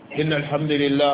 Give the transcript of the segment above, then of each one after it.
إن الحمد لله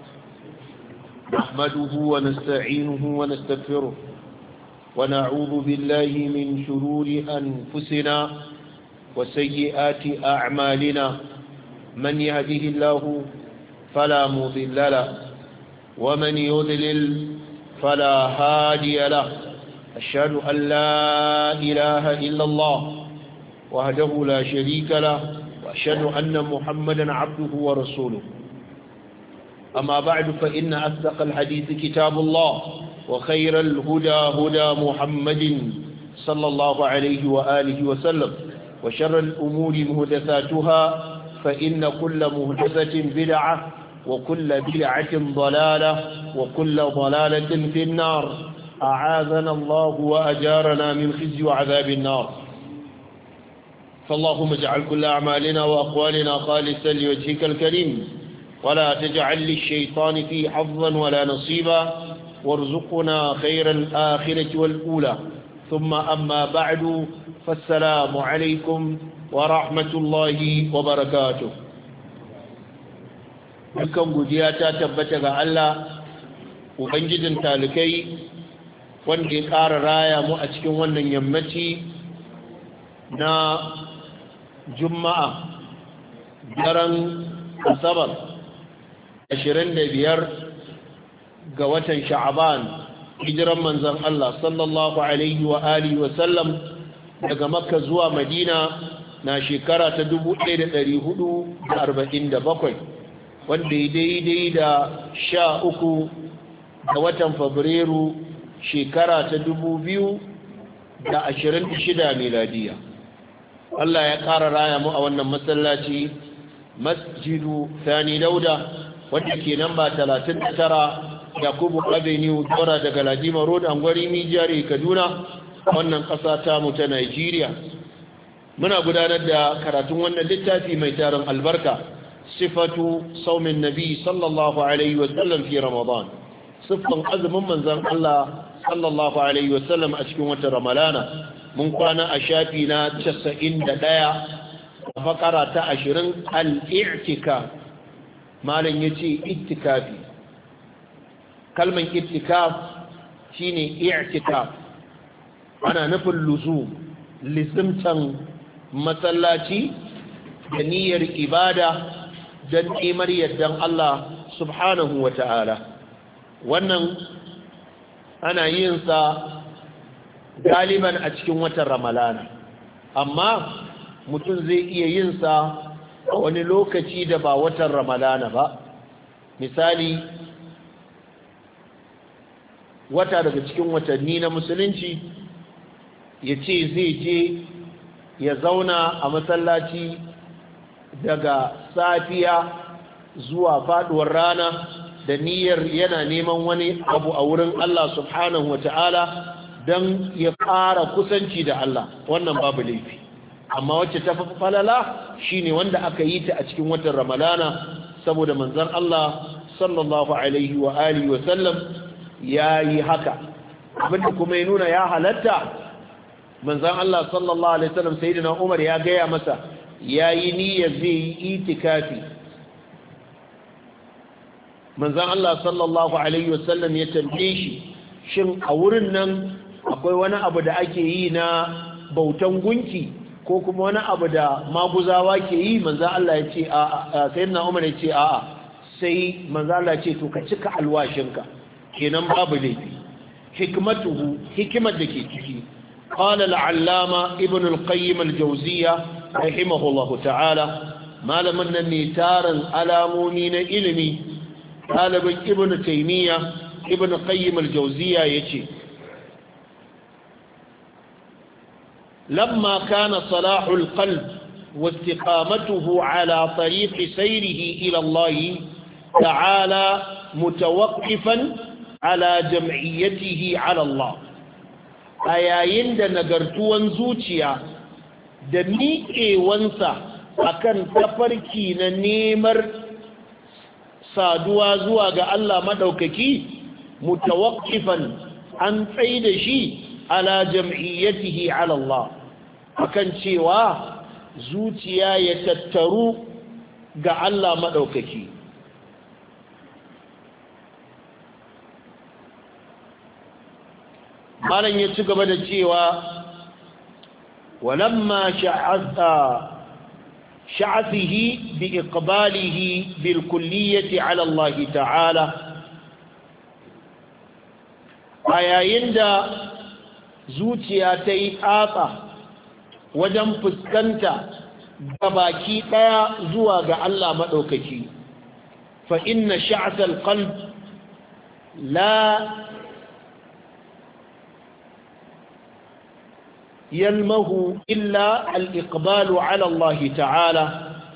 نحمده ونستعينه ونستغفره ونعوذ بالله من شرور أنفسنا وسيئات أعمالنا من يهده الله فلا مضل له ومن يضلل فلا هادي له أشهد أن لا إله إلا الله وحده لا شريك له وأشهد أن محمدا عبده ورسوله أما بعد فإن أصدق الحديث كتاب الله وخير الهدى هدى محمد صلى الله عليه وآله وسلم وشر الأمور مهدثاتها فإن كل مهدثة بدعة وكل بدعة ضلالة وكل ضلالة في النار أعاذنا الله وأجارنا من خزي وعذاب النار فاللهم اجعل كل أعمالنا وأقوالنا خالصا لوجهك الكريم ولا تجعل للشيطان فيه حظا ولا نصيبا وارزقنا خير الآخرة والأولى ثم أما بعد فالسلام عليكم ورحمة الله وبركاته dukkan godiya ta tabbata ga Allah ubangijin talikai wanda ya ƙara raya mu a cikin wannan yammaci na juma'a daren asabar 25 ga watan sha'aban hijiran manzon Allah sallallahu alaihi wa alihi wa sallam daga makka zuwa madina na shekara ta 1447 wanda ya daidai da 13 ga watan fabrairu shekara ta 2026 miladiya Allah ya ƙara raya mu a wannan masallaci masjidu Sani Dauda wanda ke namba 39 Yakubu Avenue Dora daga Ladima Road Angwari Mijari Kaduna wannan ƙasa ta mu ta Nigeria muna gudanar da karatun wannan littafi mai tarin albarka sifatu saumin nabi sallallahu alaihi wasallam fi ramadan siffan azumin manzon Allah sallallahu alaihi wasallam a cikin watan ramalana mun kwana a shafi na 91 fakara ta 20 al-i'tikaf malam yace ittikafi kalman ittikaf shine i'tikaf ana nufin luzum lizimtan masallaci da niyyar ibada don nemar yardan Allah subhanahu wa ta'ala wannan ana yin sa galiban a cikin watan ramalana amma mutum zai iya yin sa a wani lokaci da ba watan ramalana ba misali wata daga cikin watanni na musulunci ya ce zai je ya zauna a masallaci daga safiya zuwa faduwar rana da niyyar yana neman wani abu a wurin Allah subhanahu wa ta'ala don ya ƙara kusanci da Allah wannan babu laifi amma wacce ta falala shine wanda aka yi ta a cikin watan ramalana saboda manzon Allah sallallahu alaihi wa alihi wa sallam yayi haka abinda kuma ya nuna ya halatta manzon Allah sallallahu alaihi wa sallam sayyidina Umar ya gaya masa yayi niyyar zai yi itikafi manzon Allah sallallahu alaihi wa sallam ya tambaye shi shin a wurin nan akwai wani abu da ake yi na bautan gunki ko kuma wani abu da maguzawa ke yi manzan Allah ya ce a'a sayyidina Umar ya ce a'a sai manzan Allah ya ce to ka cika alwashinka kenan babu laifi hikmatuhu hikimar da ke ciki qala al-allama ibn al-qayyim al-jawziyya rahimahullahu ta'ala malamin nan ne tarin alamomi na ilimi talibin ibn taymiya ibn qayyim al-jawziyya yace لما كان صلاح القلب واستقامته على طريق سيره إلى الله تعالى متوقفا على جمعيته على الله أيين دا نغرتوان زوجيا دا ميكيوانسا أكن تفركي نيمر saduwa zuwa ga Allah madaukaki mutawaqqifan an tsaida shi ala jam'iyyatihi ala Allah akan cewa zuciya ya tattaru ga Allah madaukaki malan ya ci gaba da cewa walamma sha'athihi bi iqbalihi bil kulliyati ala Allah ta'ala ayayin da zuciya ta yi tsatsa wajen fuskanta gabaki daya zuwa ga Allah madaukaki fa inna sha'atal qalb la يلمه إلا الإقبال على الله تعالى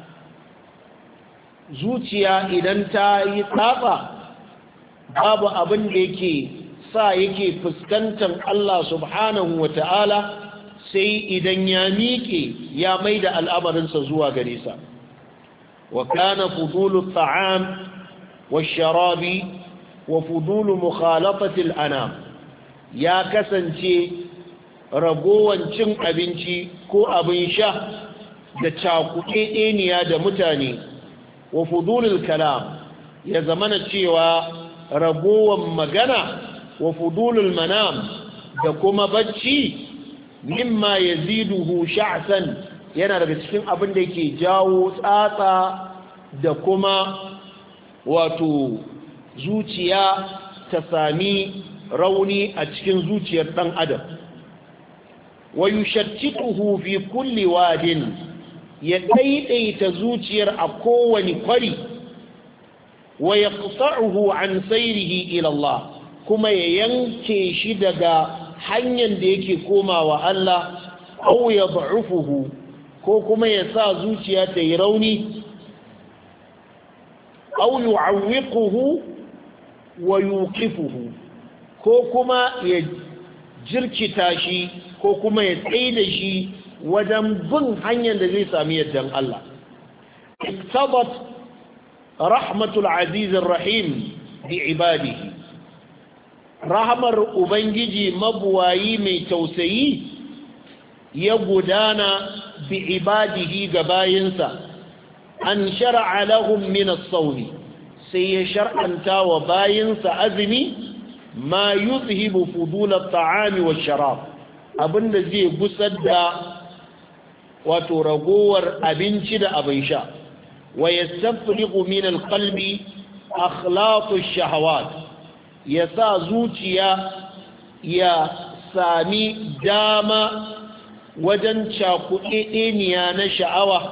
zuciya idan ta yi tsatsa babu abin da yake sa yake fuskantar Allah subhanahu wa ta'ala sai idan ya miƙe ya mai da al'amarinsa zuwa gare sa wa kana fudulu ta'am wa sharabi wa fudulu mukhalatatil anam ya kasance ragowan cin abinci ko abin sha da cakuɗeɗeniya da mutane wa fudulul kalam ya zamana cewa ragowan magana wa fudulul manam da kuma bacci mimma yaziduhu sha'san yana daga cikin abin da yake jawo tsatsa da kuma wato zuciya ta sami rauni a cikin zuciyar ɗan adam ويشتته في كل واد يديديت زوجير أكواني قري ويقطعه عن سيره إلى الله كما ينكي شدق حنيا ديكي كوما وألا أو يضعفه كما يسا زوجيا تيروني أو يعوقه ويوقفه كما يجركي تاشي ko kuma ya tsaye da shi wajen bin hanyar da zai sami yardan Allah. Iktabat rahmatul azizir rahim bi ibadihi. Rahmar Ubangiji mabuwayi mai tausayi ya gudana bi ibadihi ga bayinsa. An shar'a lahum min as-sawm sai ya shar'anta wa bayinsa azumi ma yuzhibu fudul at-ta'ami wash-sharab. Abinda zai gusar da wato ragowar abinci da abin sha wa yastafriqu min alqalbi akhlaqu ash-shahawat yasa zuciya ya sami dama wajen cakuɗeɗeniya na sha'awa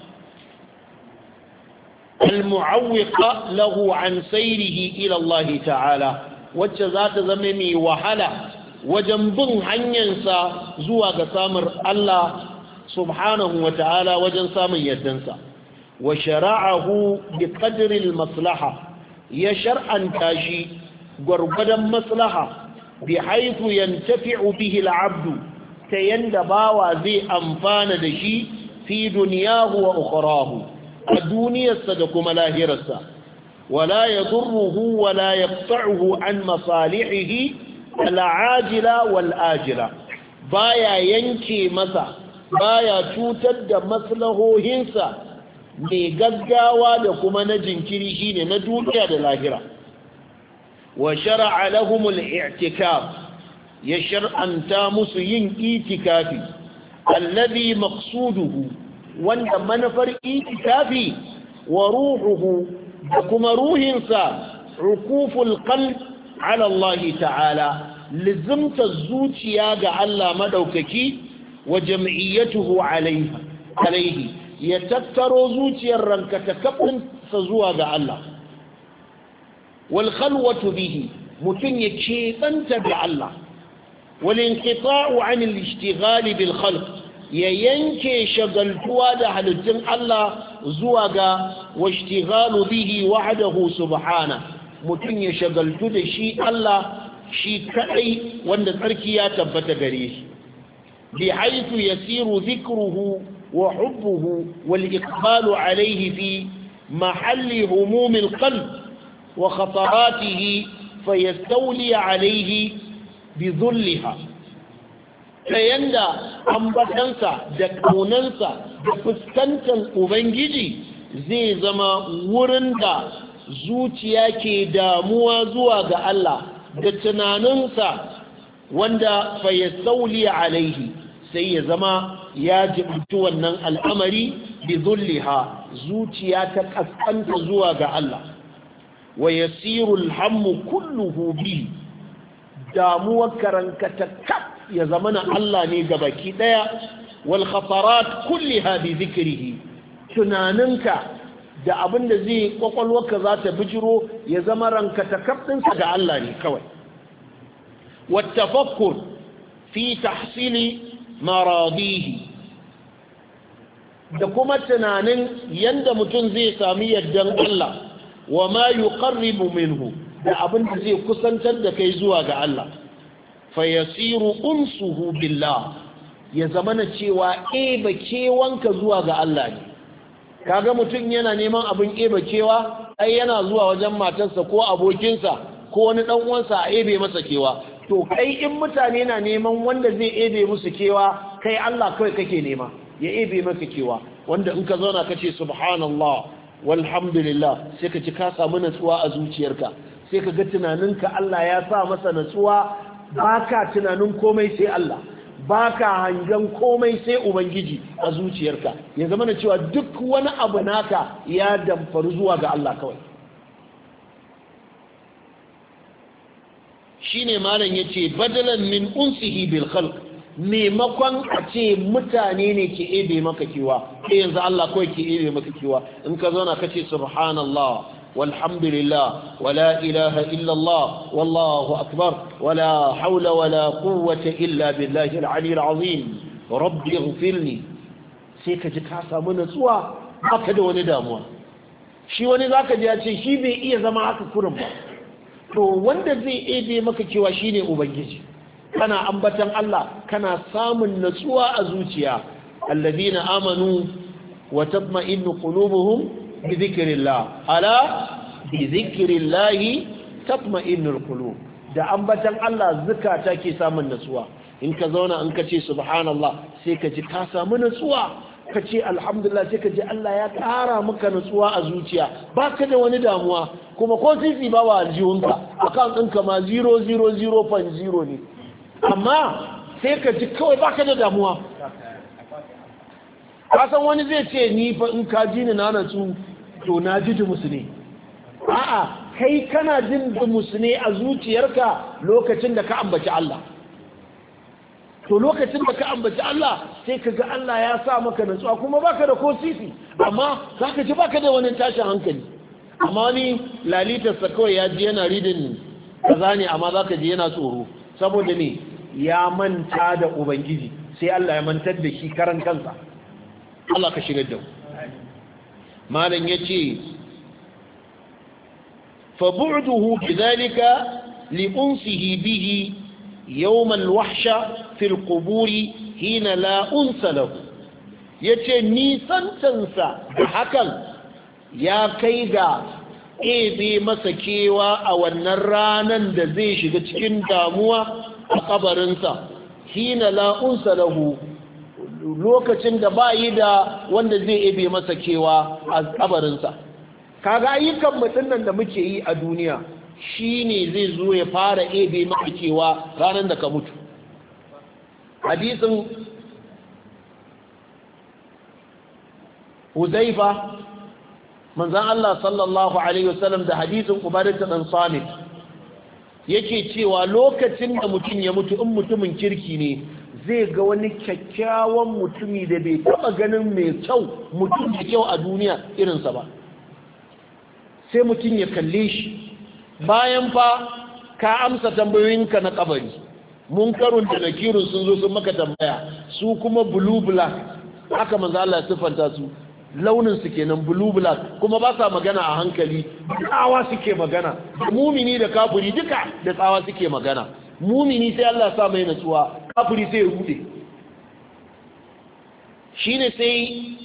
al-mu'awwiqa lahu an sayrihi ila Allah ta'ala wacce za ta zama mai wahala wajen bin hanyarsa zuwa ga samun Allah subhanahu wa ta'ala wajen samun yardansa wa shara'ahu bi qadri al-maslaha ya shar'anta shi gwargwadon maslaha bi haythu yantafi'u bihi al-'abdu ta yanda bawa zai amfana da shi fi dunyahu wa ukhrahu a duniyarsa da kuma lahirarsa wala yadurruhu wala yaqta'uhu an masalihihi al'ajila wal'ajila baya yanke masa baya cutar da maslahohinsa mai gaggawa da kuma na jinkiri shine na duniya da lahira wa shar'a lahum al-i'tikaf ya shar'anta musu yin itikafi alladhi maqsuduhu wanda manufar itikafi wa ruhuhu da kuma ruhinsa ukuful qalb ala Allah ta'ala lizimta zuciya ga Allah madaukaki wa jam'iyyatuhu alaihi ya tattaro zuciyar ranka ta kafin sa zuwa ga Allah wal khalwatu bihi mutun ya kebanta ga Allah wal inqita'u 'an al-ishtighal bil khalq ya yanke shagaltuwa da halittun Allah zuwa ga washtighalu bihi wahdahu subhanahu mutum ya shagaltu da shi Allah shi kadai wanda tsarki ya tabbata gare shi bi haythu yasiru dhikruhu wa hubbuhu wal iqbalu alayhi fi mahalli humum al qalb wa khataratihi fayastawli alayhi bi dhullaha yanda ambatansa da kaunansa da fuskantar ubangiji zai zama wurin da zuciya ke damuwa zuwa ga Allah da tunaninsa wanda fa yastawli alaihi sai ya zama ya jibtu wannan al'amari bi dhulliha zuciya ta kaskanta zuwa ga Allah wa yasiru alhammu kulluhu bi damuwar karankata kaf ya zama na Allah ne gabaki daya wal khatarat kulliha bi dhikrihi tunaninka da abinda zai kwakwalwarka za ta bijiro ya zama ranka ta kaf ɗinsa ga Allah ne kawai wat tafakkur fi tahsili maradihi da kuma tunanin yanda mutum zai sami yardan Allah wa ma yuqarribu minhu da abin da zai kusantar da kai zuwa ga Allah fa yasiru unsuhu billah ya zamana cewa eba kewanka zuwa ga Allah ne kaga mutum yana neman abin eba kewa ai yana zuwa wajen matarsa ko abokinsa ko wani dan uwansa a ebe masa kewa to kai in mutane na neman wanda zai ebe musu kewa kai Allah kawai kake nema ya ebe maka kewa wanda in ka zauna kace subhanallah walhamdulillah sai ka ci ka samu natsuwa a zuciyarka sai ka ga tunaninka Allah ya sa masa natsuwa baka tunanin komai sai Allah baka hangen komai sai ubangiji a zuciyarka ya zama na cewa duk wani abu naka ya damfaru zuwa ga Allah kawai shine malam yace badalan min unsihi bil khalq maimakon a ce mutane ne ke ebe maka kiwa yanzu Allah kawai ke ebe maka kiwa in ka zauna kace subhanallah walhamdulillah wala ilaha illallah wallahu akbar wala hawla wala quwwata illa billahi al-ali al-azim rabbi ighfirli sai ka ji ka samu natsuwa baka da wani damuwa shi wani zaka ji ya ce shi bai iya zama haka kurin ba to wanda zai ebe maka kiwa shine ubangiji kana ambatan Allah kana samun natsuwa a zuciya alladhina amanu wa tatma'innu qulubuhum bi dhikrillah ala bi dhikrillah tatma'innul qulub da ambatan Allah zakata ke samun natsuwa in ka zauna in ka ce subhanallah sai ka ji ka samu natsuwa ka ce alhamdulillah sai ka ji Allah ya ƙara maka natsuwa a zuciya baka da wani damuwa kuma ko sisi ba wa aljihunka account ɗinka ma 000.0 ne amma sai ka ji kawai baka da damuwa kasan wani zai ce ni fa in ka ji ni na natsu to na ji dumus ne a'a kai kana jin dumus ne a zuciyarka lokacin da ka ambaci Allah to lokacin da ka ambaci Allah sai ka ga Allah ya sa maka natsuwa kuma baka da ko sisi amma zaka ji baka da wani tashin hankali amma ni lalitarsa kawai ya ji yana ridin kaza ne amma zaka ji yana tsoro saboda ne ya manta da ubangiji sai Allah ya mantar da shi karan kansa Allah ka shigar da malam yace fa bu'duhu bidhalika li unsihi bihi yawm al-wahsha fi al-qubur hina la unsa lahu yace nisantansa da hakan ya kai ga ebe masa kewa a wannan ranan da zai shiga cikin damuwa a kabarinsa hina la'unsa lahu lokacin da ba yi da wanda zai ebe masa kewa a kabarinsa kaga ayyukan mutum nan da muke yi a duniya shine zai zo ya fara ebe maka kewa ranar da ka mutu hadisin Huzaifa manzan Allah sallallahu alaihi wasallam da hadisin Ubadah dan Samit yake cewa lokacin da mutum ya mutu in mutumin kirki ne zai ga wani kyakkyawan mutumi da bai taba ganin mai kyau mutum da kyau a duniya irinsa ba sai mutum ya kalle shi bayan fa ka amsa tambayoyinka na kabari munkarun da nakirun sun zo sun maka tambaya su kuma blue black haka manzo Allah ya sifanta su launin su kenan blue black kuma ba sa magana a hankali tsawa suke magana mumini da kafiri duka da tsawa suke magana mumini sai Allah ya sa mai natsuwa kafiri sai ya rude shine sai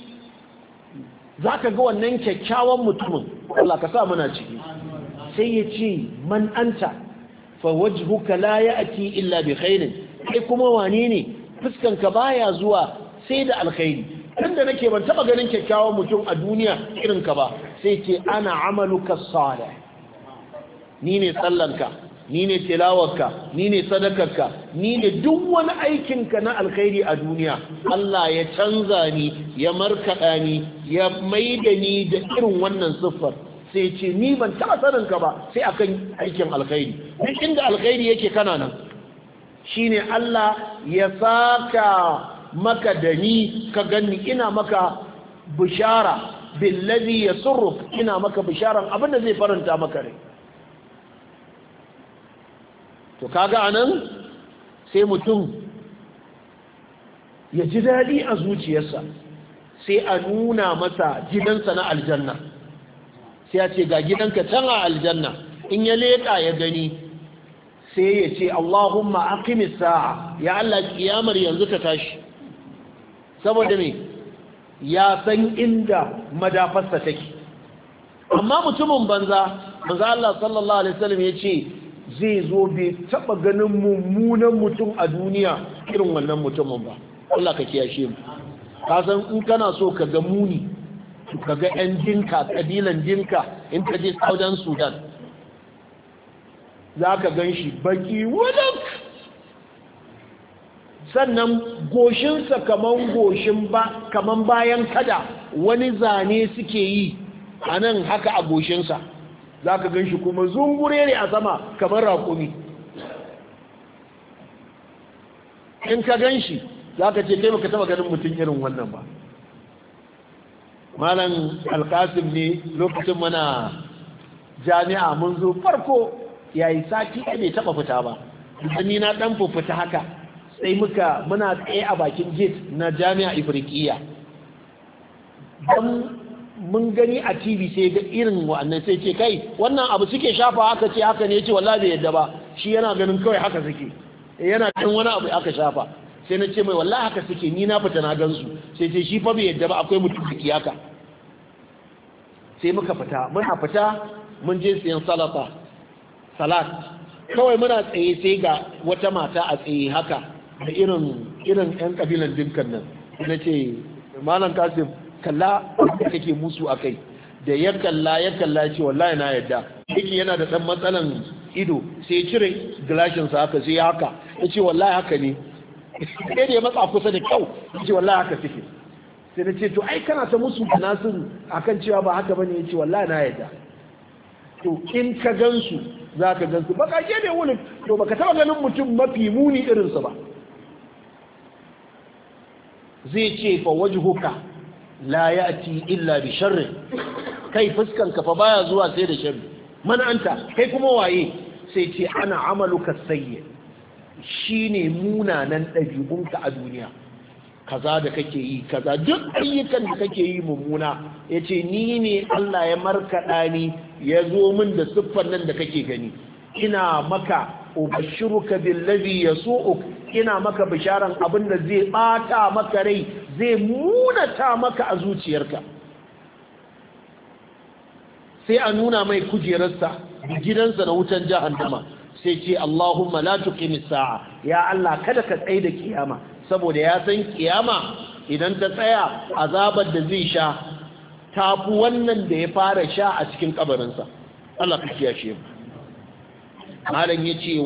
zaka ga wannan kyakkyawan mutumin Allah ka sa muna ciki sai ya ce man anta fa wajhuka la ya'ti illa bi khairin kai kuma wane ne fuskanka baya zuwa sai da alkhairi tunda nake ban taba ganin kyakkyawan mutum a duniya irin ka ba sai ce ana amaluka salih ni ne sallanka ni ne tilawarka ni ne sadakarka ni ne duk wani aikinka na alkhairi a duniya Allah ya canza ni ya markaɗa ni ya maida ni da irin wannan siffar sai ce ni ban taɓa saninka ba sai akan aikin alkhairi duk inda alkhairi yake kana nan shine Allah ya saka maka da ni ka ganni ina maka bishara billazi yasurruk ina maka bisharan abinda zai faranta maka rai to kaga anan sai mutum ya ji dadi a zuciyarsa sai a nuna masa gidansa na aljanna sai ya ce ga gidanka can a aljanna in ya leka ya gani sai ya ce Allahumma aqimis sa'a ya Allah kiyamar yanzu ta tashi saboda me ya san inda madafarsa take amma mutumin banza Allah sallallahu alaihi wasallam ya ce zai zo bai taba ganin mummunan mutum a duniya irin wannan mutumin ba Allah ka kiyashe mu ka san in kana so ka ga muni ka ga yan dinka kabilan dinka in ka je Southern Sudan zaka ganshi baki wadak sannan goshinsa kaman bayan kada wani zane suke yi a nan haka a goshinsa za ka gan shi kuma zungure ne a sama kamar raƙumi in ka gan shi za ka ce kai baka taba ganin mutum irin wannan ba malam alkasim ne lokacin mana jami'a mun zo farko yayi sati bai taba fita ba ni na dan fita haka sai muna tsaye a bakin gate na jami'a ifriqiya dan mun gani a TV sai ga irin wannan sai ce kai wannan abu suke shafa haka ce haka ne yace wallahi bai yadda ba shi yana ganin kawai haka suke yana kan wani abu aka shafa sai na ce mai wallahi haka suke ni na fita na gansu sai ce shi fa bai yadda ba akwai mutum da haka sai muka fita mun je siyan salat kawai muna tsaye sai ga wata mata a tsaye haka da irin yan kabilan dinkan nan na ce malam kasim kalla da kake musu akai da ya kalla ce wallahi na yadda yake yana da dan matsalan ido sai cire gilashinsa haka sai haka ya ce wallahi haka ne sai da ya matsa kusa da kyau ya ce wallahi haka suke sai na ce to ai kana ta musu da nasiru akan cewa ba haka bane ya ce wallahi na yadda to in ka gansu za ka gansu baka je ne wani to baka taba ganin mutum mafi muni irinsa ba zai ce fa wajhuka la ya'ti illa bi sharri kai fuskanka fa baya zuwa sai da sharri man anta kai kuma waye sai ce ana amaluka sayyi shine munanan dabi'unka a duniya kaza da kake yi kaza duk ayyukan da kake yi mummuna yace ni ne Allah ya markada ni ya zo min da siffar nan da kake gani ina maka ubashiruka billazi yasu'uk ina maka bisharan abinda zai bata maka rai zai munata maka a zuciyarka sai a nuna mai kujerarsa da gidansa na wutan jahannama sai ce Allahumma la tuqimis sa'a ya Allah kada ka tsaye da kiyama saboda ya san kiyama idan ta tsaya azabar da zai sha tafi wannan da ya fara sha a cikin kabarinsa Allah ka kiyashe mu malam yace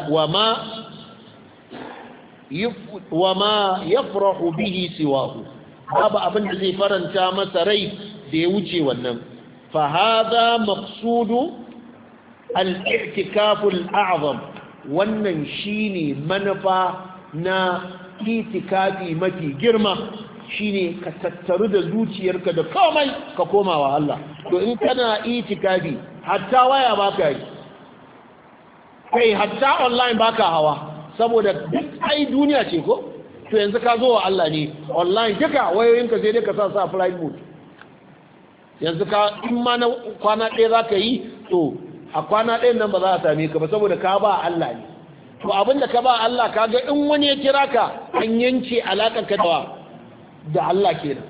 wa ma yafrahu bihi siwahu babu abin da zai faranta masa rai da ya wuce wannan fa hadha maqsudu al-i'tikaf al-a'zam wannan shine manufa na itikafi mafi girma shine ka tattaru da zuciyarka da komai ka koma wa Allah to in kana itikafi hatta waya baka yi kai hatta online baka hawa saboda duk ai duniya ce ko to yanzu ka zo wa Allah ne online duka wayoyinka sai dai ka sa flight mode yanzu ka in ma na kwana ɗaya zaka yi to a kwana ɗayan nan ba za a same ka ba saboda ka ba Allah ne to abinda ka ba Allah kaga in wani ya kira ka an yanke alakar ka da Allah kenan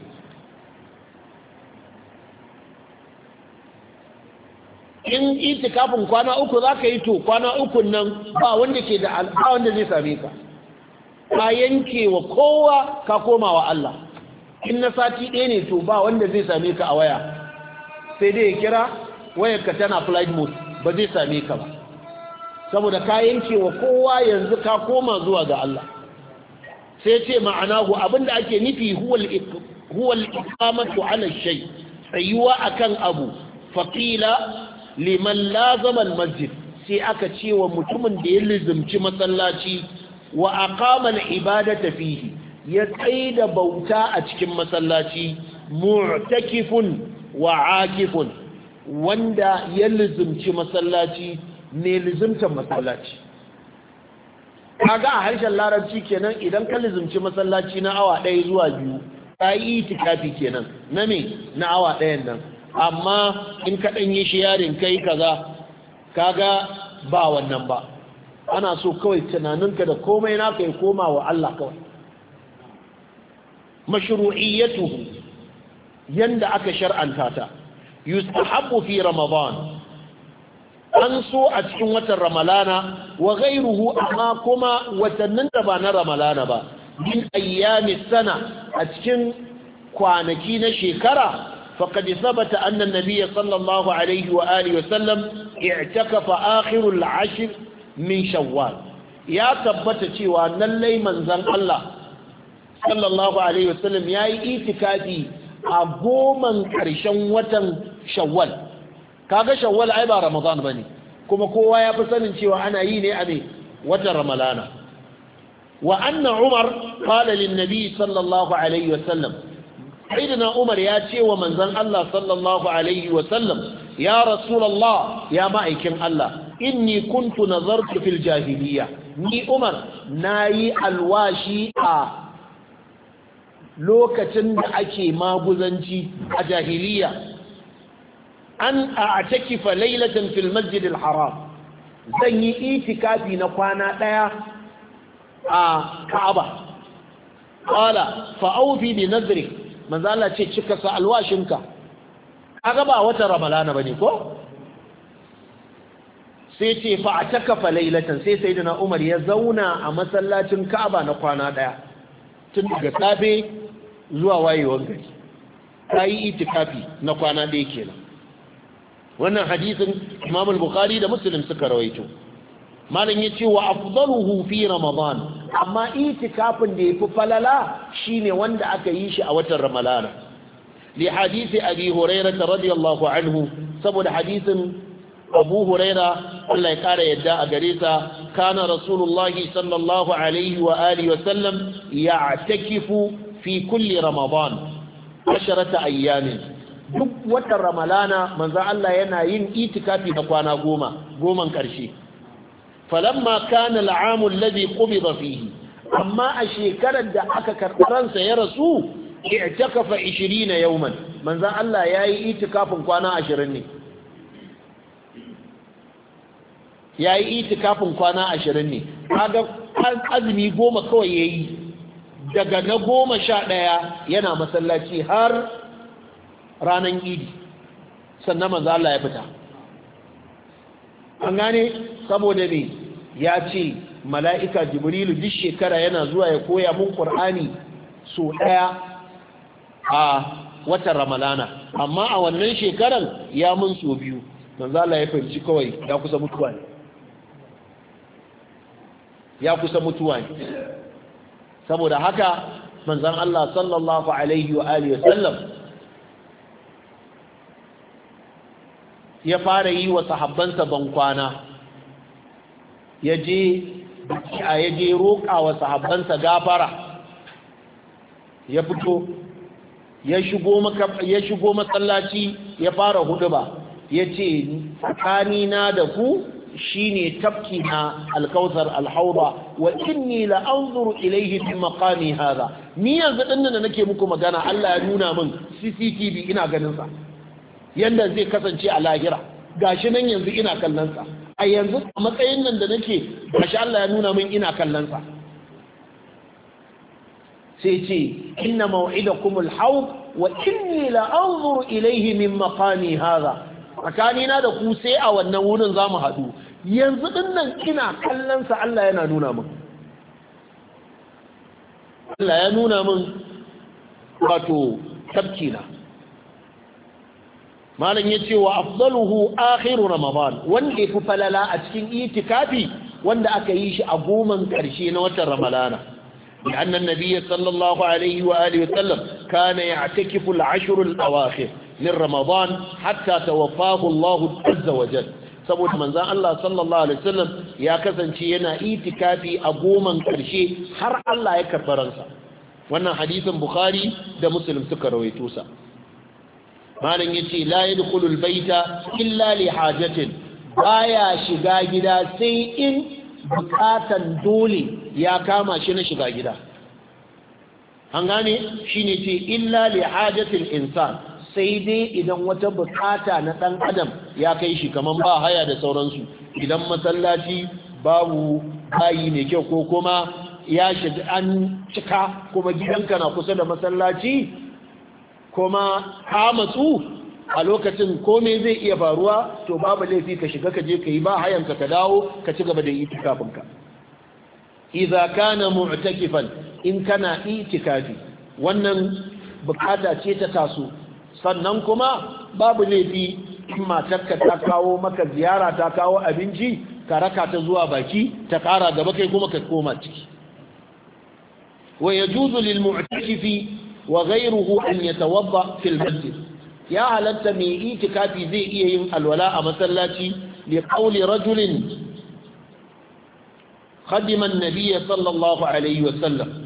in itikafin kwana uku zaka yi to kwana uku nan ba wanda ke da ba wanda zai same ka ka yanke wa kowa ka koma wa Allah in na sati ɗaya ne to ba wanda zai same ka a waya sai dai ya kira wayarka tana flight mode ba zai same ka ba saboda ka yanke wa kowa yanzu ka koma zuwa ga Allah sai ce ma'anahu abinda ake nufi huwa al-iqamatu ala shay tsayuwa akan abu faqila liman lazama al-masjid sai aka ce wa mutumin da ya lizumci masallaci wa aqama al-ibadata fihi ya tsaida bauta a cikin masallaci mu'takifun wa akifun wanda ya lizumci masallaci ne lizumtan masallaci kaga a harshen larabci kenan idan ka lizumci masallaci na awa 1 zuwa 2 ka yi itikafi kenan na me na awa 1 nan amma in ka danye shi yarin kai kaza kaga ba wannan ba ana so kawai tunaninka da komai naka ya koma wa Allah kawai mashru'iyyatuhu yanda aka shar'anta ta yustahabbu fi ramadan an so a cikin watan ramalana wa ghayruhu amma kuma watannin da ba na ramalana ba min ayyami sana a cikin kwanaki na shekara faqad thabata anna an-nabiy sallallahu alaihi wa alihi wa sallam i'takafa akhir al-ashr min shawwal ya tabbata cewa lallai manzon Allah sallallahu alaihi wa sallam yayi itikafi a goman karshen watan shawwal kaga shawwal ai ba ramadan bane kuma kowa ya fi sanin cewa ana yi ne a ne watan ramalana wa anna umar qala lin nabi sallallahu alaihi wa sallam sayyidina umar ya ce wa manzon Allah sallallahu alaihi wa sallam ya rasulullah ya ma'aikin Allah inni kuntu nazartu fil jahiliya ni umar nayi alwashi a lokacin da ake maguzanci a jahiliya an a'takifa laylatan fil masjid al haram zan yi itikafi na kwana daya a Ka'aba qala fa awfi bi nadri manzo Allah ce cika sa alwashinka kaga ba wata ramalana bane ko sai ce fa atakafa laylatan sai sayyidina Umar ya zauna a masallacin Ka'aba na kwana daya tun daga safe zuwa wayewar gari kai itikafi na kwana daya kenan wannan hadisin Imam al-Bukhari da Muslim suka rawaito malam yace wa afdaluhu fi ramadan amma itikafin da yafi falala shine wanda aka yi shi a watan ramadana li hadisi abi hurairah radiyallahu anhu saboda hadisin abu hurairah Allah ya kara yadda a gare sa kana rasulullahi sallallahu alaihi wa alihi wa sallam ya'takifu fi kulli ramadan 10 ayyamin duk watan ramalana manzo Allah yana yin itikafi na kwana 10 karshe falamma kana al'amu alladhi qubida fihi amma a shekarar da aka karbaransa ya rasu i'takafa 20 yawman manzo Allah yayi itikafin kwana 20 ne yayi itikafin kwana 20 ne kaga azumi 10 kawai yayi daga na 11 yana masallaci har ranar idi sannan manzo Allah ya fita an gane saboda ne ya ce mala'ika jibrilu duk shekara yana zuwa ya koya mun qur'ani so daya a watan ramalana amma a wannan shekaran ya mun so biyu manzo Allah ya fahimci kawai ya kusa mutuwa ne saboda haka manzon Allah sallallahu alaihi wa alihi wasallam ya fara yi wa sahabbansa bankwana ya je roƙa wa sahabbansa gafara ya fito ya shigo masallaci ya fara huduba ya ce tsakanina da ku shine tafki na alkautar alhauba wa inni la anzuru ilayhi fi maqami hadha ni yanzu dinnan da nake muku magana Allah ya nuna min CCTV ina ganin sa yanda zai kasance a lahira gashi nan yanzu ina kallon sa a yanzu a matsayin nan da nake gashi Allah ya nuna min ina kallon sa sai ce inna maw'idakumul hawd wa inni la anzuru ilayhi min maqami hadha tsakanina da ku sai a wannan wurin zamu hadu yanzu dinnan ina kallon sa Allah yana nuna min Allah ya nuna min wato tabkina malam yace wa afdaluhu akhiru ramadan wanda yafi falala a cikin itikafi wanda aka yi shi a goman karshe na watan ramadana لأن النبي صلى الله عليه وآله وسلم كان يعتكف العشر الأواخر من رمضان حتى توفاه الله عز وجل saboda manzon Allah sallallahu alaihi wasallam ya kasance yana itikafi a goman karshe har Allah ya karɓi ransa wannan hadisin Bukhari da Muslim suka rawaito sa malam yace la yadkhulul baita illa li hajatin baya shiga gida sai in bukatan dole ya kama shi na shiga gida an gane shine ce illa li hajatil insan sai dai idan wata bukata na dan adam ya kai shi kaman ba haya da sauransu idan masallaci babu bayi mai kyau ko kuma ya shiga an cika kuma gidanka na kusa da masallaci kuma ka matsu a lokacin komai zai iya faruwa to babu laifi ka shiga ka je ka yi ba hayanka ka dawo ka ci gaba da itikafinka idza kana mu'takifan in kana itikafi wannan bukata ce ta taso sannan kuma babu laifi in matarka ta kawo maka ziyara ta kawo abinci ka raka ta zuwa baki ta kara gaba kai kuma ka koma ciki wa yajuzu lil mu'takifi wa ghayruhu an yatawadda fil masjid ya halatta mai itikafi zai iya yin alwala a masallaci li qawli rajulin khadima an-nabiy sallallahu alaihi wasallam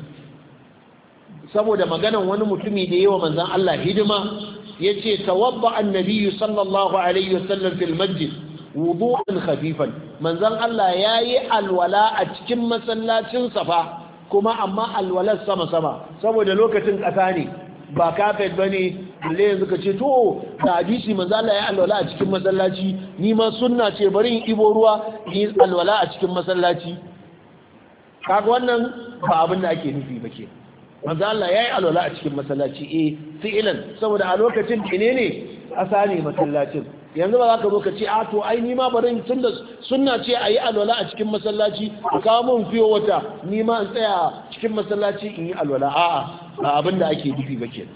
saboda maganan wani mutumi da yawa manzon Allah hidima yace tawadda an-nabiy sallallahu alaihi wasallam fil masjid wudu'an khafifan manzon Allah yayi alwala a cikin masallacin safa kuma amma alwalar sama sama saboda lokacin kasa ne ba kafet bane balle yanzu ka ce to da hadisi manzo Allah ya alwala a cikin masallaci ni ma sunna ce bari in ibo ruwa ni alwala a cikin masallaci kaga wannan ba abin da ake nufi ba ke manzo Allah ya yi alwala a cikin masallaci fi'ilan saboda a lokacin ne asali masallacin yanzu ba za ka zo ka ce a to ai ni ma bari tunda sunna ce a yi alwala a cikin masallaci a kawo mun fiyo wata ni ma in tsaya cikin masallaci in yi alwala a'a ba abin da ake nufi ba kenan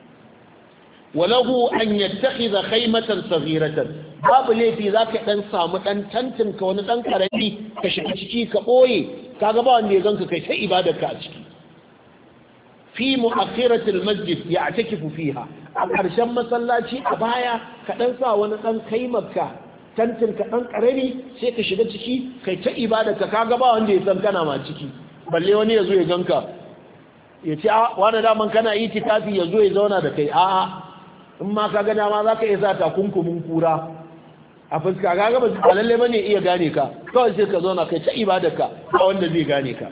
walahu an yattakhidha khaymatan saghiratan babu laifi zaka dan samu dan tantin ka wani dan karami ka shiga ciki ka boye kaga ba wanda ya ganka kai sai ibadarka a ciki fi mu'akhirati almasjid ya'takifu fiha a karshen masallaci a baya ka dan sa wani dan kaimarka tantin ka dan karami sai ka shiga ciki kai ta ibadarka kaga ba wanda ya san kana ma ciki balle wani ya zo ya ganka ya ce a wani daman kana itikafi ya zo ya zauna da kai a'a in ma ka ga dama za ka iya sa takunkumin kura a fuska kaga ba lalle bane iya gane ka kawai sai ka zauna kai ta ibadarka ba wanda zai gane ka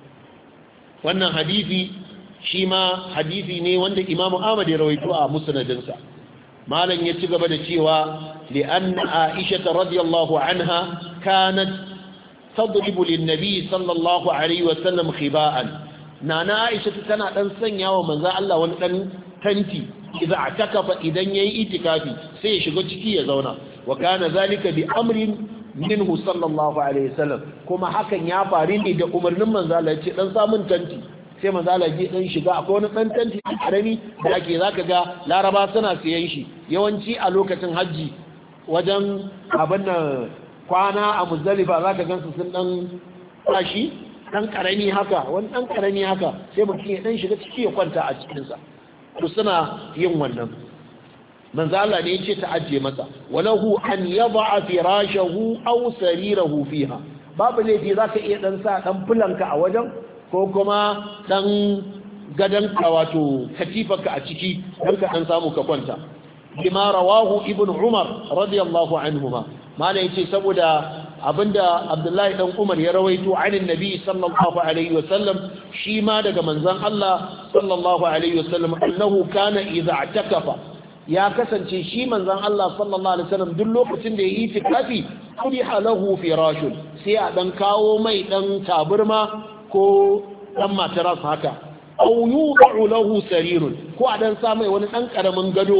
wannan hadisi shi ma hadisi ne wanda Imam Ahmad ya rawaito a musnadinsa malam ya ci gaba da cewa li'anna Aisha radiyallahu anha kanat tadribu lin-nabi sallallahu alaihi wa sallam khiba'an nana Aisha tana dan sanyawa manzo Allah wani dan tanti idza atakafa idan yayi itikafi sai ya shiga ciki ya zauna wa kana zalika bi amrin minhu sallallahu alaihi wasallam kuma hakan ya faru ne da umarnin manzo Allah yace dan samun tanti sai manzo Allah ya dan shiga akwai wani dan tanti karami da ake zaka ga Laraba suna siyan shi yawanci a lokacin haji wajen abin nan kwana a Muzdalifa zaka gansu sun dan tashi dan karami haka wani dan karami haka sai mutum ya dan shiga ciki ya kwanta a cikin sa to suna yin wannan manzo Allah ne yace ta ajiye masa walahu an yad'a firashahu aw sarirahu fiha babu laifi zaka iya dan sa dan fulanka a wajen ko kuma dan gadanka wato katifarka a ciki dan ka dan samu ka kwanta bima rawahu ibn umar radiyallahu anhuma malai yace saboda abinda abdullahi dan umar ya rawaito anin nabi sallallahu alaihi wasallam shi ma daga manzon Allah sallallahu alaihi wasallam annahu kana idza i'takafa ya kasance shi manzon Allah sallallahu alaihi wasallam duk lokacin da yayi itikafi kuriha lahu firashun sai a dan kawo mai dan taburma ko dan matras haka aw yud'u lahu sarirun ko a dan sa mai wani dan karamin gado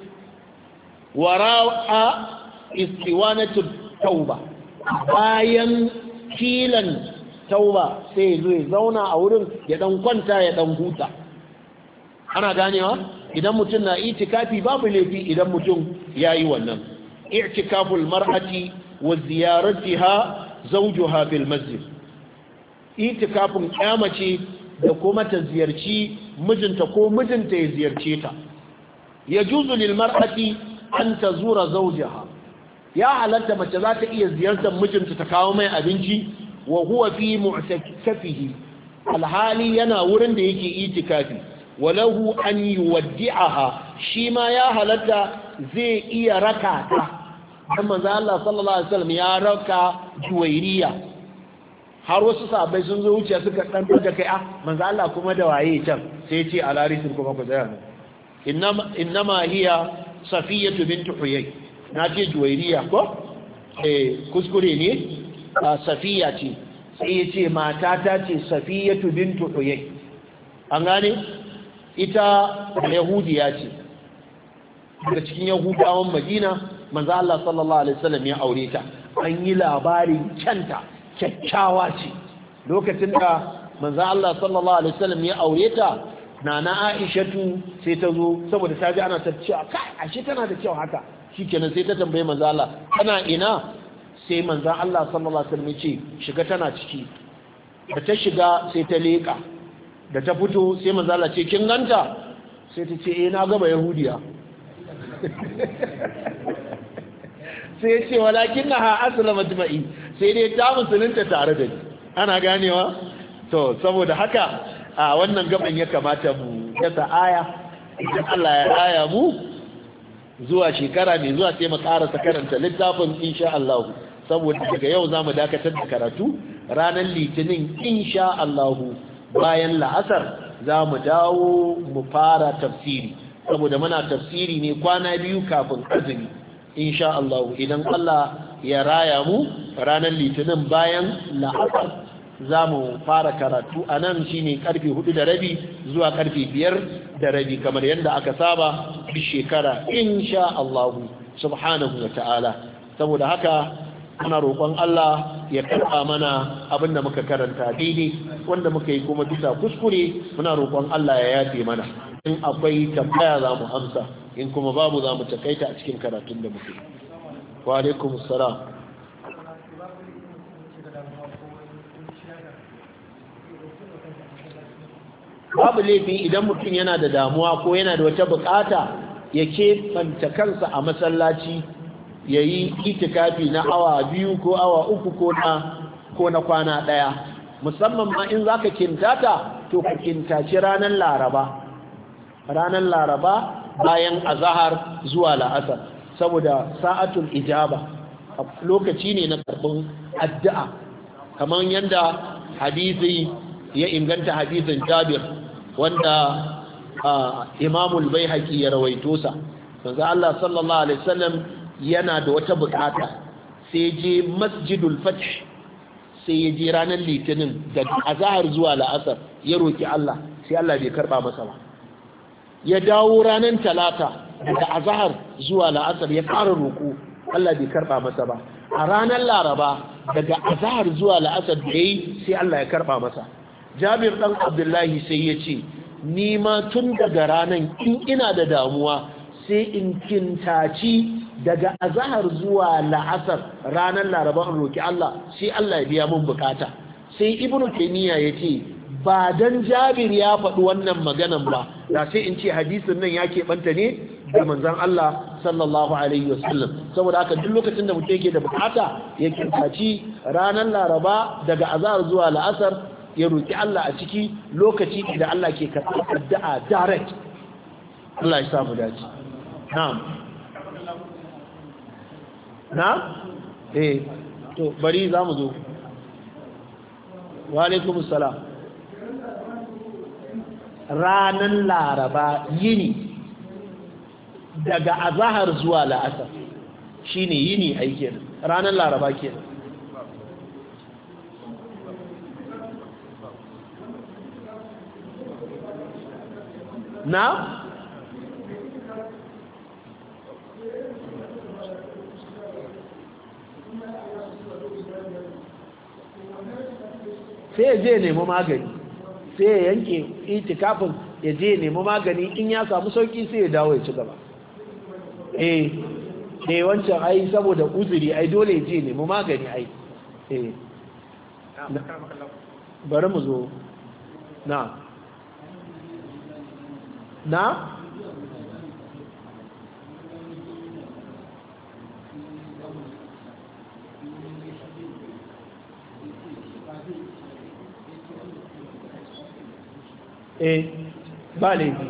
wara'a istiwanatu tauba bayan filan tauba sai zo ya zauna a wurin ya dan kwanta ya dan huta ana ganewa idan mutum na itikafi babu laifi idan mutum yayi wannan i'tikaful mar'ati wa ziyaratiha zawjuha bil masjid itikafin kyamace da kuma ta ziyarci mijinta ko mijinta ya ziyarce ta yajuzu lil mar'ati an tazura zawjaha ya halatta mace za ta iya ziyartar mijinta ta kawo mai abinci wa huwa fi mu'takafihi alhali yana wurin da yake itikafi walahu an yuwaddi'aha shi ma ya halatta zai iya raka ta dan manzo Allah sallallahu alaihi wasallam ya raka Juwairiya har wasu sahabbai sun zo wuce suka dan da kai manzo Allah kuma da waye can sai ya ce alarisin kuma ku tsaya innama hiya Safiyatu bint Huyay na ce Juwairiya ko kuskure ne Safiya ce sai ya ce matata ce Safiyatu bint Huyay an gane ita yahudiya ce daga cikin yahudawan Madina manzo Allah sallallahu alaihi wasallam ya aure ta an yi labarin kyanta kyakkyawa ce lokacin da manzo Allah sallallahu alaihi wasallam ya aure ta nana Aishatu sai ta zo saboda ta ji ana ta cewa kai ashe tana da kyau haka shikenan sai ta tambaye manzo Allah tana ina sai manzo Allah sallallahu alaihi wasallam ya ce shiga tana ciki da ta shiga sai ta leka da ta fito sai manzo Allah ce kin ganta sai ta ce na gaba yahudiya sai ya ce walakinnaha aslamat ma'i sai dai ta musulunta tare da ni ana ganewa to saboda haka a wannan gaban ya kamata mu dasa aya idan Allah ya aya mu zuwa shekara mai zuwa sai mu karasa karanta littafin insha Allah saboda daga yau zamu dakatar da karatu ranar litinin insha Allah bayan la'asar zamu dawo mu fara tafsiri saboda muna tafsiri ne kwana biyu kafin azumi insha Allah idan Allah ya raya mu ranar litinin bayan la'asar za mu fara karatu a nan shi ne karfe 4:30 zuwa karfe 5:30 kamar yadda aka saba bi shekara insha Allah subhanahu wa ta'ala saboda haka muna roƙon Allah ya karɓa mana abinda muka karanta daidai wanda muka yi kuma bisa kuskure muna roƙon Allah ya yafe mana in akwai tambaya za mu amsa in kuma babu za mu takaita a cikin karatun da muke wa alaikum assalam babu laifi idan mutum yana da damuwa ko yana da wata bukata ya keɓanta kansa a masallaci ya yi itikafi na awa 2 ko awa 3 ko na kwana ɗaya musamman ma in za ka kintata to ka kintaci ranar laraba bayan azahar zuwa la'asar saboda sa'atul ijaba lokaci ne na karɓin addu'a kamar yadda hadisi ya inganta hadisin Jabir wanda Imamul Baihaqi ya rawaito sa manzo Allah sallallahu alaihi wasallam yana da wata bukata sai je Masjidul Fath sai ya je ranar Litinin da azhar zuwa la'asar ya roki Allah sai Allah bai karba masa ba ya dawo ranar Talata daga azhar zuwa la'asar ya fara roko Allah bai karba masa ba a ranar Laraba daga azhar zuwa la'asar da yayi sai Allah ya karba masa Jabir dan Abdullahi sai ya ce ni ma tun daga ranan in ina da damuwa sai in kintaci daga azhar zuwa la'asar ranar Laraba in roki Allah sai Allah ya biya mun bukata sai Ibn Taymiyyah yace ba dan Jabir ya faɗi wannan maganan ba da sai in ce hadisin nan ya keɓanta ne da manzon Allah sallallahu alaihi wasallam saboda haka duk lokacin da mutum yake da bukata ya kintaci ranar Laraba daga azhar zuwa la'asar ya roki Allah a ciki lokaci da Allah ke karɓar addu'a direct Allah ya samu dace na'am to bari zamu zo wa alaikum assalam ranan Laraba yini daga azhar zuwa la'asar shine yini aikin ranan Laraba kenan na sai ya je nemi magani sai ya yanke itikafin ya je nemi magani in ya samu sauki sai ya dawo ya ci gaba wancan ai saboda uzuri ai dole ya je nemi magani ai bari mu zo na ba laifi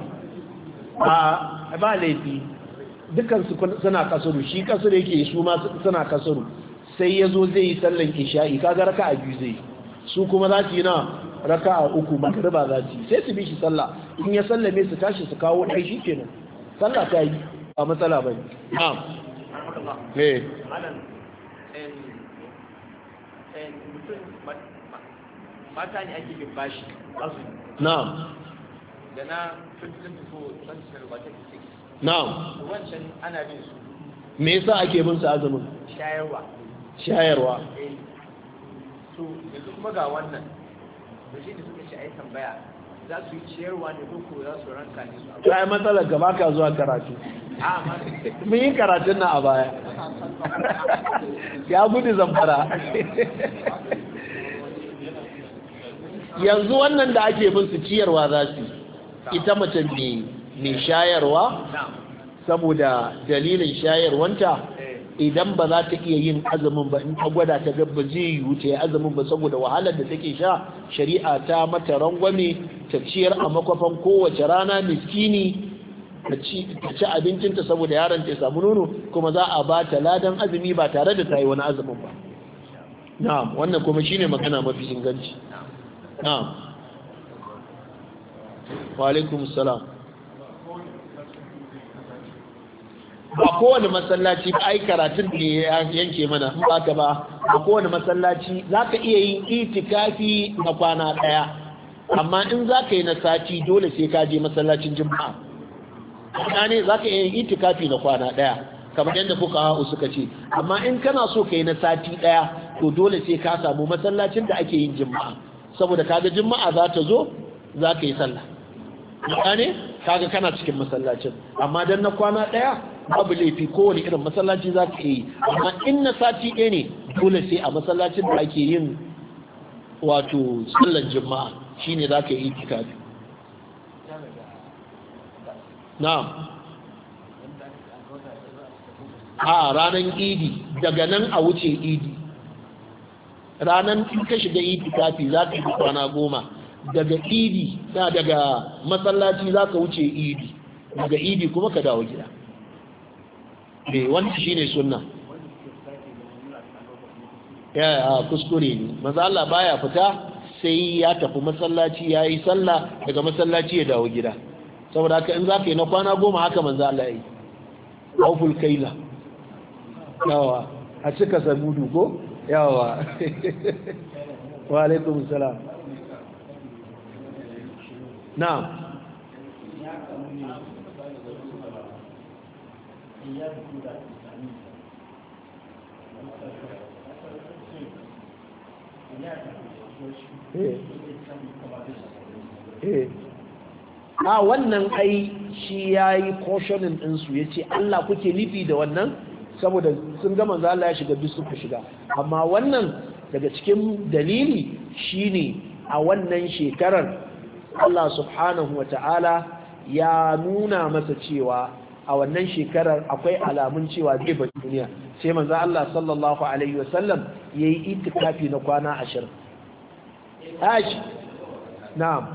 ba laifi dukansu suna kasuru shi kasuru yake su ma suna kasuru sai ya zo zai yi sallan isha'i kaga raka a biyu zai su kuma za su yi na raka a uku magariba za su yi sai su bi shi sallah in ya sallame su tashi su kawo ɗai shi kenan sallah ta yi ba matsala ba ne na'am mata ne ake bin bashi azumi na'am da na 2024-2026 na'am wancan ana bin su me yasa ake bin su azumin shayarwa so yanzu kuma ga wannan da shi da suka ce ai tambaya za su yi ciyarwa ne ko za su ranka ne su ta yi matsalar gaba ka zuwa karatu mun yi karatun na a baya ya gudu zamfara yanzu wannan da ake bin su ciyarwa za su ita mace mai shayarwa saboda dalilin shayarwanta idan ba za ta iya yin azumin ba in ta gwada ta ga ba zai yiwu ta yi azumin ba saboda wahalar da take sha shari'a ta mata rangwame ta ciyar a makwafan kowace rana miskini ta ci abincinta saboda yaron ta samu nono kuma za a ba ta ladan azumi ba tare da ta yi wani azumin ba na'am wannan kuma shine magana mafi inganci na'am wa alaikum salam ba kowane masallaci ba ai karatun da ya yanke mana in ba ka ba a kowane masallaci za ka iya yin itikafi na kwana ɗaya amma in za ka yi na sati dole sai ka je masallacin juma'a kana ne za ka iya yin itikafi na kwana ɗaya kamar yadda fuka ha'u suka ce amma in kana so ka yi na sati ɗaya to dole sai ka samu masallacin da ake yin juma'a saboda kaga juma'a za ta zo za ka yi sallah ne kaga kana cikin masallacin amma dan na kwana ɗaya babu laifi kowane irin masallaci za ka yi amma in na sati ɗaya ne dole sai a masallacin da ake yin wato sallar juma'a shine za ka yi itikafi na'am a ranar idi daga nan a wuce idi ranar in ka shiga itikafi za ka yi kwana 10 daga idi daga masallaci za ka wuce idi daga idi kuma ka dawo gida wanda shi ne sunna ya kuskure ne maza Allah baya fita sai ya tafi masallaci ya yi sallah daga masallaci ya dawo gida saboda haka in za ka yi na kwana 10 haka manzo Allah ya yi auful kaila yawa a cika sabudu ko yawa wa alaikum salam na'am a wannan ai shi ya yi cautioning ɗinsu ya ce Allah kuke nufi da wannan saboda sun gama za Allah ya shiga duk suka shiga amma wannan daga cikin dalili shine a wannan shekarar Allah subhanahu wa ta'ala ya nuna masa cewa a wannan shekarar akwai alamun cewa zai bar duniya sai manzo Allah sallallahu alaihi wasallam yayi itikafi na kwana 20 ashi na'am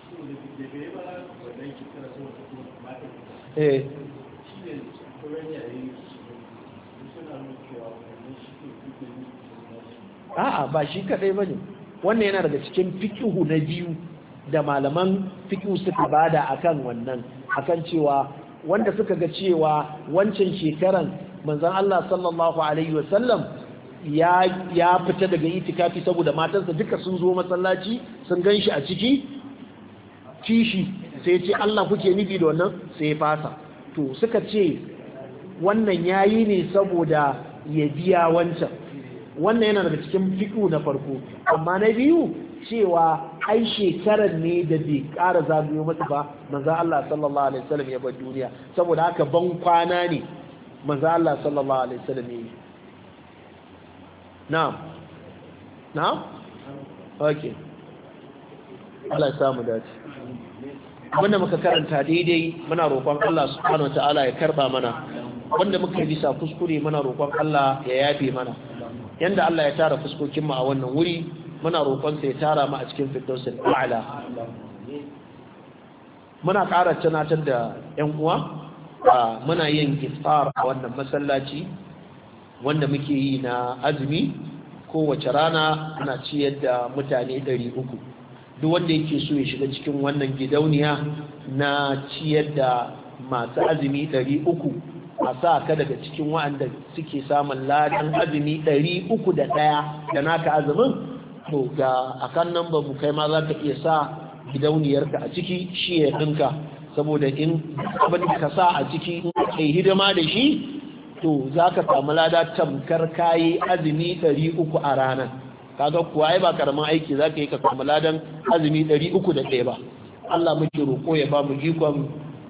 a'a ba shi kadai bane wannan yana daga cikin fiqhu na biyu da malaman fiqhu suka bada akan wannan akan cewa wanda suka ga cewa wancan shekaran manzon Allah sallallahu alaihi wasallam ya fita daga itikafi saboda matansa duka sun zo masallaci sun ganshi a ciki kishi sai ya ce Allah kuke nufi da wannan sai ya fasa to suka ce wannan yayi ne saboda ya biya wancan wannan yana daga cikin fiqhu na farko amma na biyu cewa ai shekarar ne da bai ƙara zagayo masa ba manzo Allah sallallahu alaihi wasallam ya bar duniya saboda haka ban kwana ne manzo Allah sallallahu alaihi wasallam yi na'am okay Allah ya samu dace wanda muka karanta daidai muna roƙon Allah subhanahu wataala ya karba mana wanda muka bisa kuskure muna roƙon Allah ya yafe mana yanda Allah ya tara fuskokin mu a wannan wuri muna roƙon sa ya tara mu a cikin firdausul a'la muna ƙara tunatar da ƴan uwa muna yin iftar a wannan masallaci wanda muke yi na azumi kowace rana ana ciyar da mutane 300 duk wanda yake so ya shiga cikin wannan gidauniya na ciyar da masu azumi 300 a sa ka daga cikin waɗanda suke samun ladan azumi 301 da naka azumin to ga akan nan ba mu kai ma za ka iya sa gidauniyarka a ciki shi ya ɗinka saboda in abin da ka sa a ciki in kai hidima da shi to za ka samu lada tamkar kayi azumi 300 a ranar kaga kuwa ai ba karamin aiki za ka yi ka samu ladan azumi 301 ba Allah muke roƙo ya ba mu ikon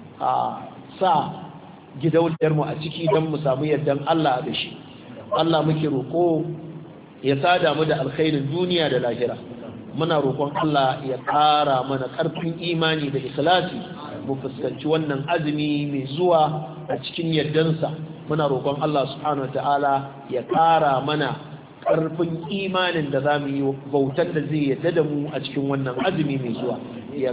sa gidauniyarmu a ciki don mu samu yardan Allah da shi Allah muke roƙo ya sada mu da alkhairin duniya da lahira muna roƙon Allah ya ƙara mana ƙarfin imani da ikhlasi mu fuskanci wannan azumi mai zuwa a cikin yardansa muna roƙon Allah subhanahu wataala ya ƙara mana ƙarfin imanin da za mu yi bautar da zai yarda da mu a cikin wannan azumi mai zuwa ya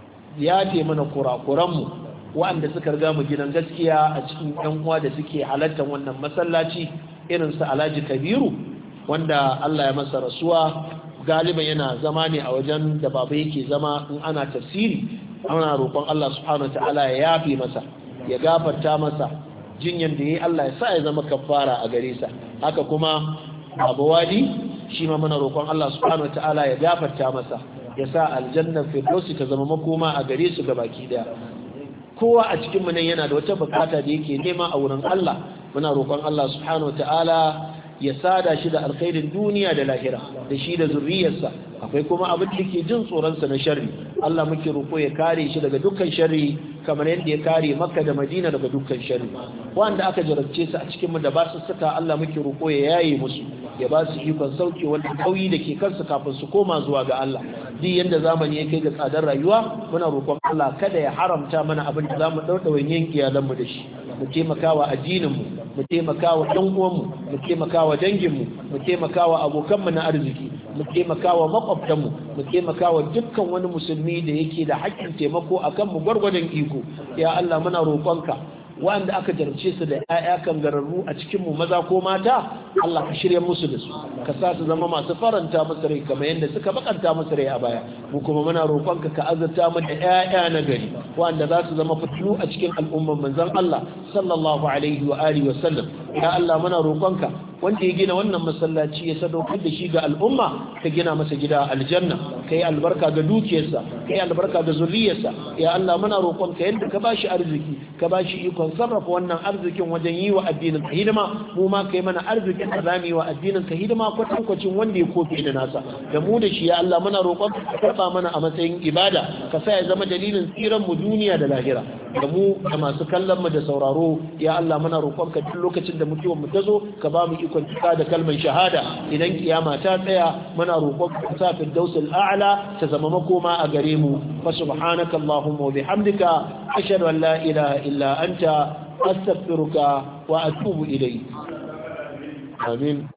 yafe mana kurakuranmu waɗanda suka riga mu gidan gaskiya a cikin ɗan uwa da suke halartar wannan masallaci irin su Alhaji Kabiru wanda Allah ya masa rasuwa galiban yana zama ne a wajen da baba yake zama in ana tafsiri ana roƙon Allah subhanahu wataala ya yafe masa ya gafarta masa jinyan da yayi Allah ya sa ya zama kafara a gare sa haka kuma Baba Wadi shi ma muna roƙon Allah subhanahu wataala ya gafarta masa ya sa aljanna firdausi ta zama makoma a gare su gabaki daya kowa a cikin mu nan yana da wata bukata da yake nema a wurin Allah muna roƙon Allah subhanahu wataala ya sada shi da alkhairin duniya da lahira da shi da zurriyarsa akwai kuma abin da ke jin tsoronsa na sharri Allah muke roƙo ya kare shi daga dukkan sharri kamar yadda ya kare Makka da Madina daga dukkan sharri wanda aka jarabce su a cikin mu da ba su saka Allah muke roƙo ya yaye musu ya ba su ikon sauke wannan kauyi da ke kansu kafin su koma zuwa ga Allah duk yanda zamani ya kai ga tsadar rayuwa muna roƙon Allah kada ya haramta mana abin da zamu daudawa yin iyalan mu da shi mu taimakawa addinin mu mu taimakawa ɗan uwan mu taimakawa dangin mu taimakawa abokan mu na arziki mu taimakawa makwabtan mu taimakawa dukkan wani musulmi da yake da haƙƙin taimako akan mu gwargwadon iko ya Allah muna roƙonka wanda aka jarce su da ƴaƴa kangararru a cikin mu maza ko mata Allah ka shirye musu da su ka sa su zama masu faranta musu rai kamar yadda suka bakanta musu rai a baya mu kuma muna roƙonka ka azurta mu da ƴaƴa na gari wanda za su zama fitilu a cikin al'umman manzon Allah sallallahu alaihi wa alihi wa sallam ya Allah muna roƙonka wanda ya gina wannan masallaci ya sadaukar da shi ga al'umma ka gina masa gida aljanna kai albarka ga dukiyarsa kai albarka ga zuriyarsa ya Allah muna roƙonka yadda ka bashi arziki ka bashi ikon sarrafa wannan arzikin wajen yi wa addinin ka hidima mu ma kai mana arzikin da zamu yi wa addinin ka hidima kwatankwacin wanda ya kofe da nasa da mu da shi ya Allah muna roƙonka ka karɓa mana a matsayin ibada ka sa ya zama dalilin tsiran mu duniya da lahira da mu da masu kallon mu da sauraro ya Allah muna roƙonka duk lokacin da mutuwar mu ta zo ka ba mu ikon cika da kalmar shahada idan kiyama ta tsaya muna roƙonka ka sa firdausul a'la ta zama makoma a gare mu fa subhanaka allahumma wa bihamdika ashhadu an la ilaha illa anta astaghfiruka wa atubu ilayk amin